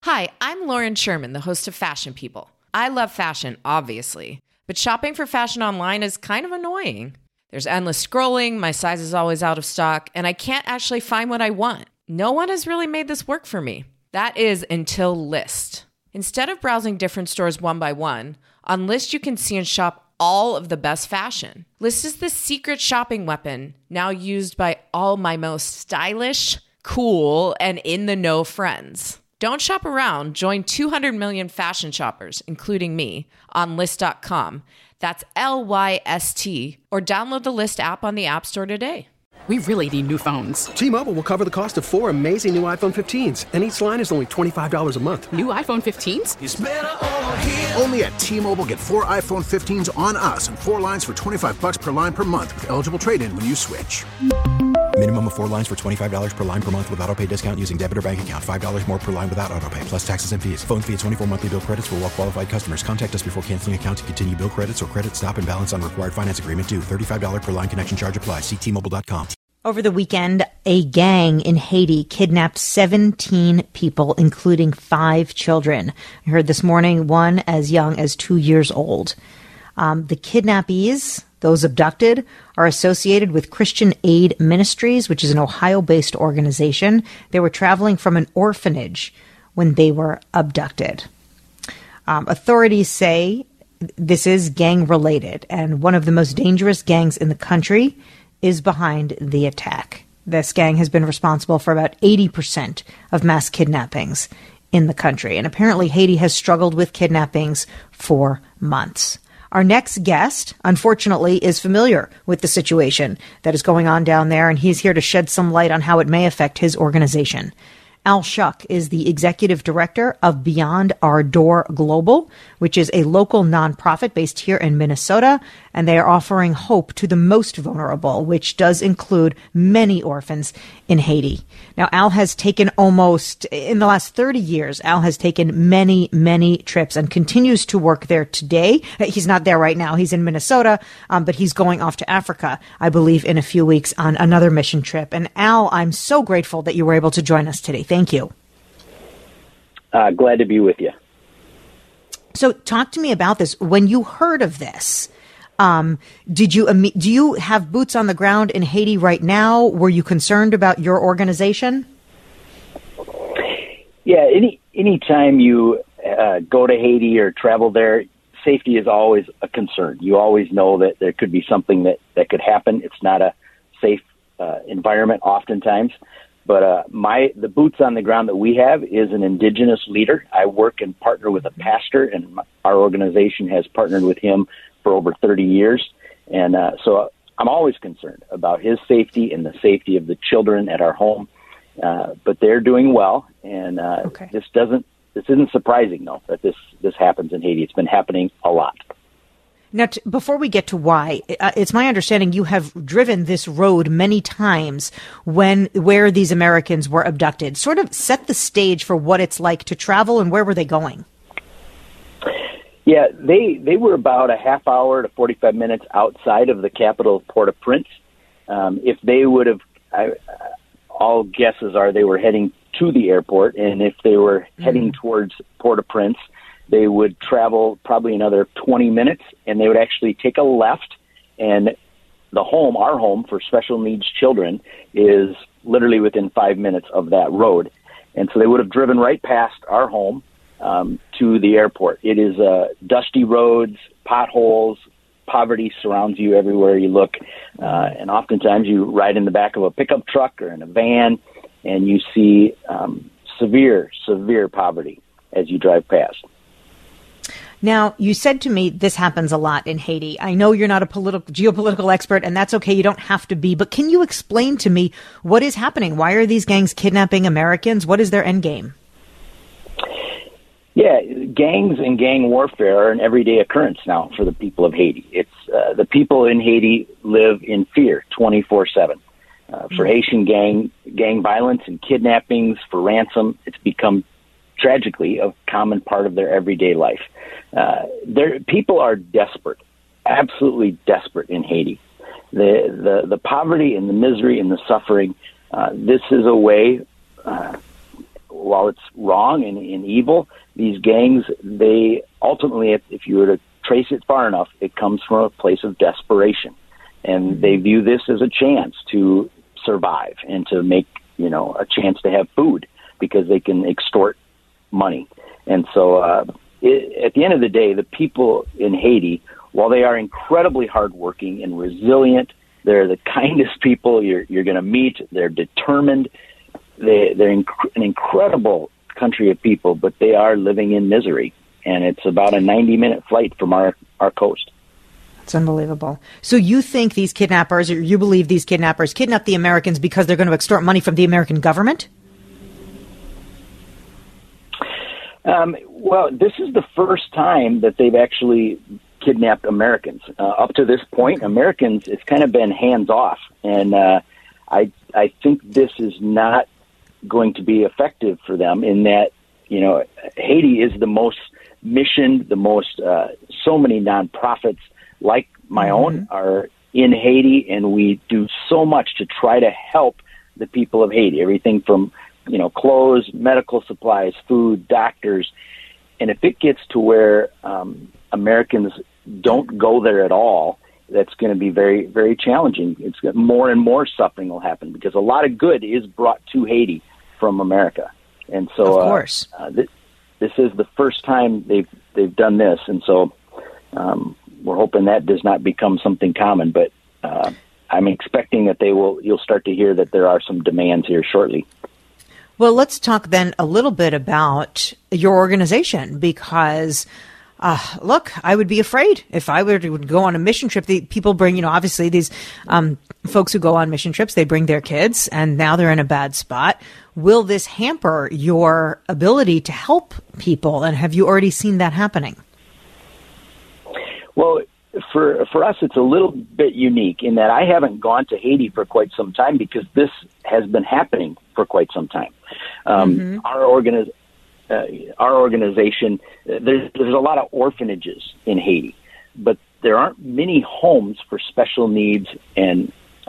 Hi, I'm Lauren Sherman, the host of Fashion People. I love fashion, obviously, but shopping for fashion online is kind of annoying. There's endless scrolling, my size is always out of stock, and I can't actually find what I want. No one has really made this work for me. That is until Lyst. Instead of browsing different stores one by one, on Lyst you can see and shop all of the best fashion. Lyst is the secret shopping weapon now used by all my most stylish, cool, and in-the-know friends. Don't shop around. Join 200 million fashion shoppers, including me, on Lyst.com. That's Lyst, or download the Lyst app on the App Store today. We really need new phones. T-Mobile will cover the cost of 4 amazing new iPhone 15s, and each line is only $25 a month. New iPhone 15s? It's better over here. Only at T-Mobile, get 4 iPhone 15s on us and 4 lines for $25 per line per month with eligible trade-in when you switch. Minimum of 4 lines for $25 per line per month with autopay discount using debit or bank account. $5 more per line without autopay, plus taxes and fees. Phone fee at 24 monthly bill credits for well-qualified customers. Contact us before canceling account to continue bill credits or credit stop and balance on required finance agreement due. $35 per line connection charge applies. See T-Mobile.com. Over the weekend, a gang in Haiti kidnapped 17 people, including 5 children. I heard this morning one as young as 2 years old. The kidnappees, those abducted, are associated with Christian Aid Ministries, which is an Ohio-based organization. They were traveling from an orphanage when they were abducted. Authorities say this is gang-related, and one of the most dangerous gangs in the country is behind the attack. This gang has been responsible for about 80% of mass kidnappings in the country. And apparently Haiti has struggled with kidnappings for months. Our next guest, unfortunately, is familiar with the situation that is going on down there, and he's here to shed some light on how it may affect his organization. Al Shuck is the executive director of Beyond Our Door Global, which is a local nonprofit based here in Minnesota, and they are offering hope to the most vulnerable, which does include many orphans in Haiti. Now, Al has taken in the last 30 years, Al has taken many, many trips and continues to work there today. He's not there right now. He's in Minnesota, but he's going off to Africa, I believe, in a few weeks on another mission trip. And Al, I'm so grateful that you were able to join us today. Thank you. Glad to be with you. So talk to me about this. When you heard of this, do you have boots on the ground in Haiti right now? Were you concerned about your organization? Yeah, any time you go to Haiti or travel there, safety is always a concern. You always know that there could be something that could happen. It's not a safe environment oftentimes. But the boots on the ground that we have is an indigenous leader. I work and partner with a pastor, and our organization has partnered with him for over 30 years. And so I'm always concerned about his safety and the safety of the children at our home. But they're doing well, and okay. This isn't surprising, though, that this happens in Haiti. It's been happening a lot. Now, before we get to why, it's my understanding you have driven this road many times where these Americans were abducted. Sort of set the stage for what it's like to travel, and where were they going? Yeah, they were about a half hour to 45 minutes outside of the capital of Port-au-Prince. If they would have, all guesses are they were heading to the airport, and if they were heading towards Port-au-Prince, they would travel probably another 20 minutes, and they would actually take a left. And our home for special needs children, is literally within 5 minutes of that road. And so they would have driven right past our home to the airport. It is dusty roads, potholes, poverty surrounds you everywhere you look. And oftentimes you ride in the back of a pickup truck or in a van, and you see severe poverty as you drive past. Now, you said to me this happens a lot in Haiti. I know you're not a geopolitical expert, and that's okay. You don't have to be. But can you explain to me what is happening? Why are these gangs kidnapping Americans? What is their end game? Yeah, gangs and gang warfare are an everyday occurrence now for the people of Haiti. It's the people in Haiti live in fear 24/7. For Haitian gang violence and kidnappings for ransom, it's become tragically a common part of their everyday life. People are desperate, absolutely desperate in Haiti. The poverty and the misery and the suffering. This is a way while it's wrong and evil, these gangs, they ultimately, if you were to trace it far enough, it comes from a place of desperation. And they view this as a chance to survive and to make, a chance to have food because they can extort money. And so at the end of the day, the people in Haiti, while they are incredibly hardworking and resilient, they're the kindest people you're going to meet. They're determined. They're an incredible country of people, but they are living in misery. And it's about a 90-minute flight from our coast. It's unbelievable. So you think these kidnappers, or you believe these kidnappers, kidnap the Americans because they're going to extort money from the American government? Well, this is the first time that they've actually kidnapped Americans. Up to this point, Americans, it's kind of been hands off. And I think this is not going to be effective for them in that, Haiti is the most missioned, the most, so many nonprofits like my own are in Haiti, and we do so much to try to help the people of Haiti, everything from, clothes, medical supplies, food, doctors. And if it gets to where Americans don't go there at all, that's going to be very, very challenging. It's more and more suffering will happen because a lot of good is brought to Haiti from America. And so, of course, this is the first time they've done this, and so we're hoping that does not become something common. But I'm expecting that you'll start to hear that there are some demands here shortly. Well, let's talk then a little bit about your organization because, look, I would be afraid if I were to go on a mission trip. The people bring, obviously these folks who go on mission trips, they bring their kids and now they're in a bad spot. Will this hamper your ability to help people? And have you already seen that happening? Well, for us, it's a little bit unique in that I haven't gone to Haiti for quite some time because this has been happening for quite some time. Our organization, there's a lot of orphanages in Haiti, but there aren't many homes for special needs and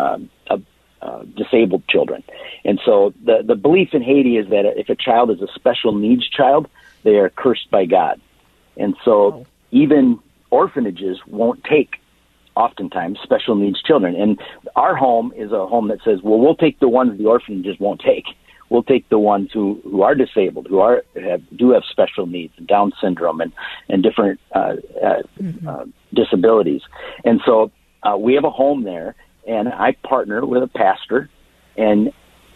disabled children. And so the belief in Haiti is that if a child is a special needs child, they are cursed by God. And so even orphanages won't take, oftentimes, special needs children. And our home is a home that says, well, we'll take the ones the orphanages won't take. We'll take the ones who are disabled, who do have special needs, Down syndrome, and different disabilities. And so we have a home there, and I partner with a pastor, and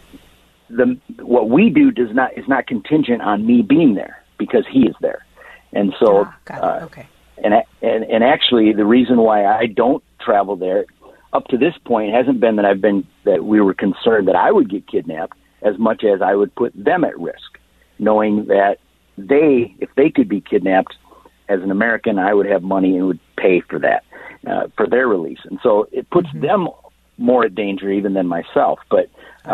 what we do is not contingent on me being there because he is there. And so, okay. And actually, the reason why I don't travel there up to this point hasn't been that we were concerned that I would get kidnapped as much as I would put them at risk, knowing that if they could be kidnapped as an American, I would have money and would pay for that, for their release. And so it puts them more at danger even than myself. But,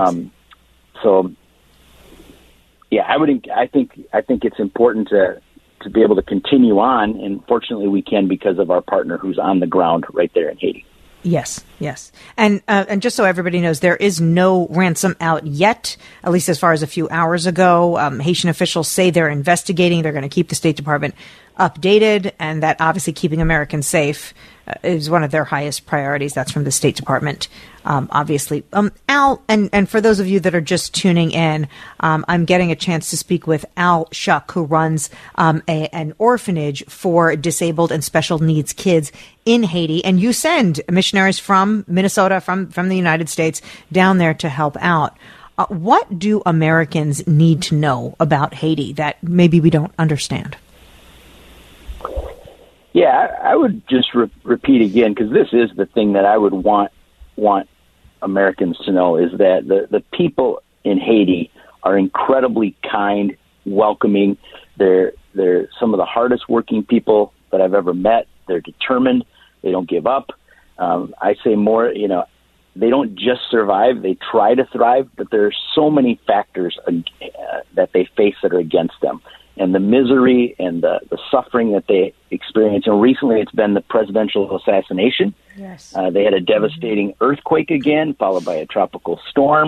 so yeah, I think it's important to be able to continue on, and fortunately we can because of our partner who's on the ground right there in Haiti. Yes. And just so everybody knows, there is no ransom out yet, at least as far as a few hours ago. Haitian officials say they're investigating. They're going to keep the State Department updated, and that obviously keeping Americans safe is one of their highest priorities. That's from the State Department, obviously. Al, and for those of you that are just tuning in, I'm getting a chance to speak with Al Shuck, who runs an orphanage for disabled and special needs kids in Haiti. And you send missionaries from Minnesota, from the United States, down there to help out. What do Americans need to know about Haiti that maybe we don't understand? Yeah, I would just repeat again, because this is the thing that I would want Americans to know, is that the people in Haiti are incredibly kind, welcoming. They're some of the hardest working people that I've ever met. They're determined. They don't give up. I say more, they don't just survive, they try to thrive, but there are so many factors that they face that are against them. And the misery and the suffering that they experience. And recently it's been the presidential assassination. Yes. They had a devastating earthquake again, followed by a tropical storm.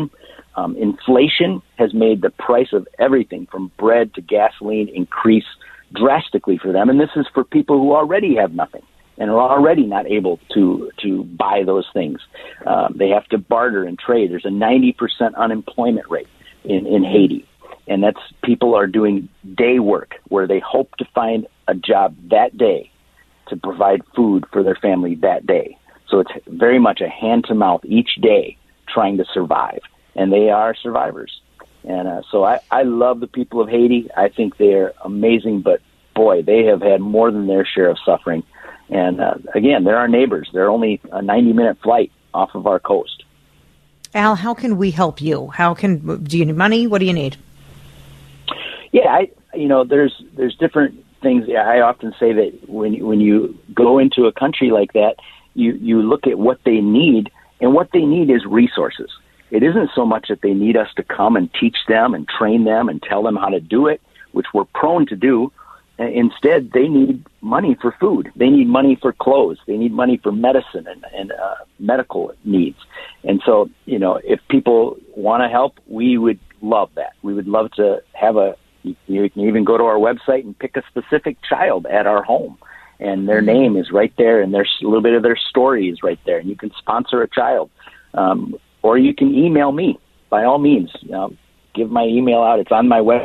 Inflation has made the price of everything from bread to gasoline increase drastically for them. And this is for people who already have nothing and are already not able to buy those things. They have to barter and trade. There's a 90% unemployment rate in Haiti. And that's people are doing day work where they hope to find a job that day to provide food for their family that day. So it's very much a hand-to-mouth each day trying to survive. And they are survivors. And so I love the people of Haiti. I think they're amazing, but boy, they have had more than their share of suffering. And again, they're our neighbors. They're only a 90-minute flight off of our coast. Al, how can we help you? Do you need money? What do you need? Yeah, there's different things. I often say that when you go into a country like that, you look at what they need, and what they need is resources. It isn't so much that they need us to come and teach them and train them and tell them how to do it, which we're prone to do. Instead, they need money for food. They need money for clothes. They need money for medicine and medical needs. And so, if people want to help, we would love that. We would love to have you can even go to our website and pick a specific child at our home. And their name is right there, and there's a little bit of their story is right there. And you can sponsor a child. Or you can email me, by all means. Give my email out. It's on my website,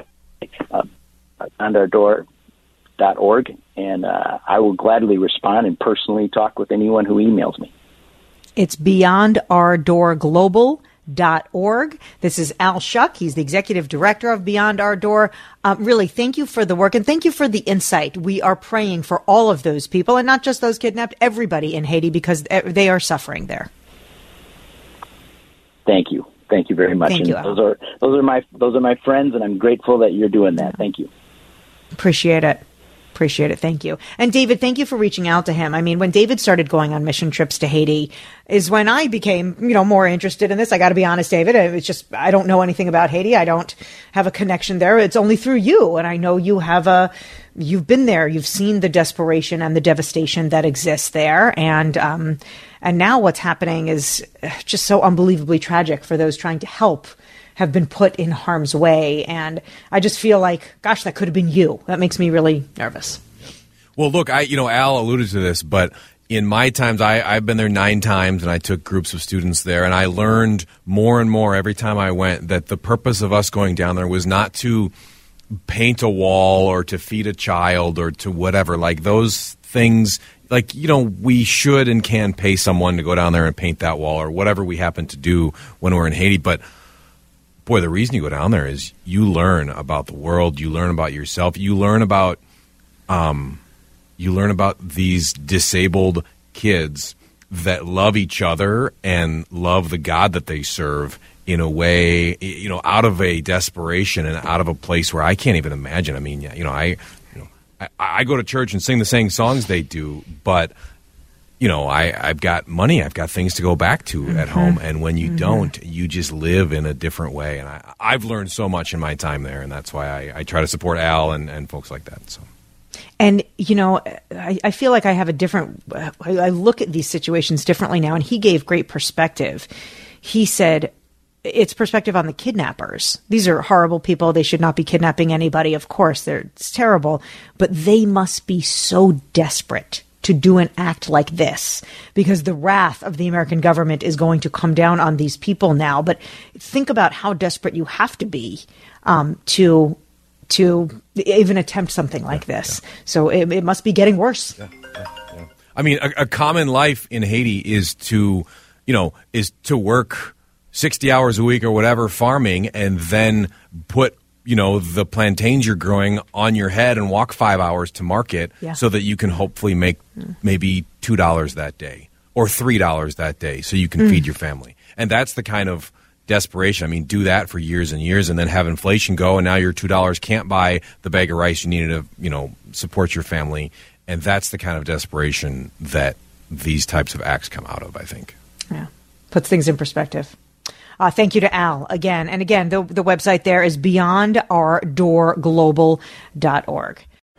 beyondourdoor.org, and I will gladly respond and personally talk with anyone who emails me. It's beyondourdoorglobal.org. This is Al Shuck. He's the executive director of Beyond Our Door. Really, thank you for the work and thank you for the insight. We are praying for all of those people, and not just those kidnapped, everybody in Haiti, because they are suffering there. Thank you very much. Thank you, Al. Those are my friends, and I'm grateful that you're doing that. Thank you. Appreciate it. Thank you. And David, thank you for reaching out to him. I mean, when David started going on mission trips to Haiti is when I became, more interested in this. I got to be honest, David. It's just, I don't know anything about Haiti. I don't have a connection there. It's only through you. And I know you've been there. You've seen the desperation and the devastation that exists there. And now what's happening is just so unbelievably tragic for those trying to help have been put in harm's way. And I just feel like, gosh, that could have been you. That makes me really nervous. Well, look, Al alluded to this, but in my times, I've been there 9 times, and I took groups of students there, and I learned more and more every time I went that the purpose of us going down there was not to paint a wall or to feed a child or to whatever. Like those things, we should and can pay someone to go down there and paint that wall or whatever we happen to do when we're in Haiti. But boy, the reason you go down there is you learn about the world, you learn about yourself, you learn about these disabled kids that love each other and love the God that they serve in a way, out of a desperation and out of a place where I can't even imagine. I mean, I go to church and sing the same songs they do, but I've got money. I've got things to go back to at home. And when you don't, you just live in a different way. And I've learned so much in my time there. And that's why I try to support Al and folks like that. So. And, I feel like I have I look at these situations differently now. And he gave great perspective. He said, it's perspective on the kidnappers. These are horrible people. They should not be kidnapping anybody. Of course, it's terrible. But they must be so desperate to do an act like this because the wrath of the American government is going to come down on these people now. But think about how desperate you have to be to even attempt something like this. Yeah. So it must be getting worse. Yeah. I mean, a common life in Haiti is to work 60 hours a week or whatever farming and then put the plantains you're growing on your head and walk 5 hours to market so that you can hopefully make maybe $2 that day or $3 that day so you can feed your family. And that's the kind of desperation. I mean, do that for years and years and then have inflation go and now your $2 can't buy the bag of rice you needed to, support your family. And that's the kind of desperation that these types of acts come out of, I think. Yeah. Puts things in perspective. Thank you to Al again. And again, the website there is beyondourdoorglobal.org.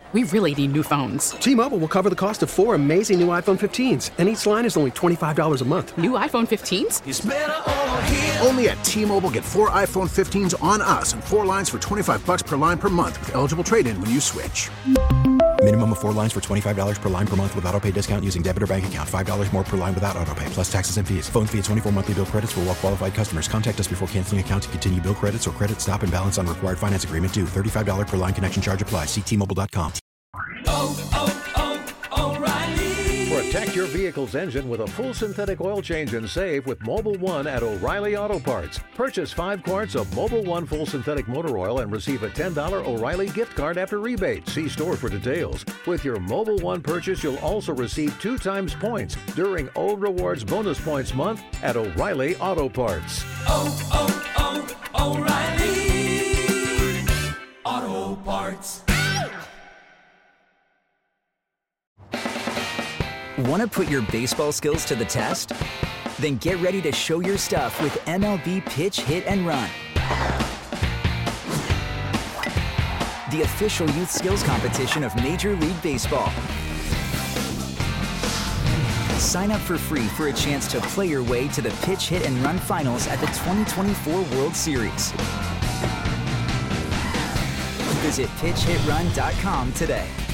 We really need new phones. T-Mobile will cover the cost of 4 amazing new iPhone 15s, and each line is only $25 a month. New iPhone 15s? It's better over here. Only at T-Mobile, get 4 iPhone 15s on us and 4 lines for $25 per line per month with eligible trade-in when you switch. Minimum of 4 lines for $25 per line per month with autopay discount using debit or bank account. $5 more per line without autopay, plus taxes and fees. Phone fee at 24 monthly bill credits for well-qualified customers. Contact us before canceling account to continue bill credits or credit stop and balance on required finance agreement due. $35 per line connection charge applies. See T-Mobile.com. O'Reilly. Protect your vehicle's engine with a full synthetic oil change and save with Mobil 1 at O'Reilly Auto Parts. Purchase 5 quarts of Mobil 1 full synthetic motor oil and receive a $10 O'Reilly gift card after rebate. See store for details. With your Mobil 1 purchase, you'll also receive 2 times points during O Rewards Bonus Points Month at O'Reilly Auto Parts. O'Reilly Auto Parts. Want to put your baseball skills to the test? Then get ready to show your stuff with MLB Pitch, Hit, and Run. The official youth skills competition of Major League Baseball. Sign up for free for a chance to play your way to the Pitch, Hit, and Run finals at the 2024 World Series. Visit PitchHitRun.com today.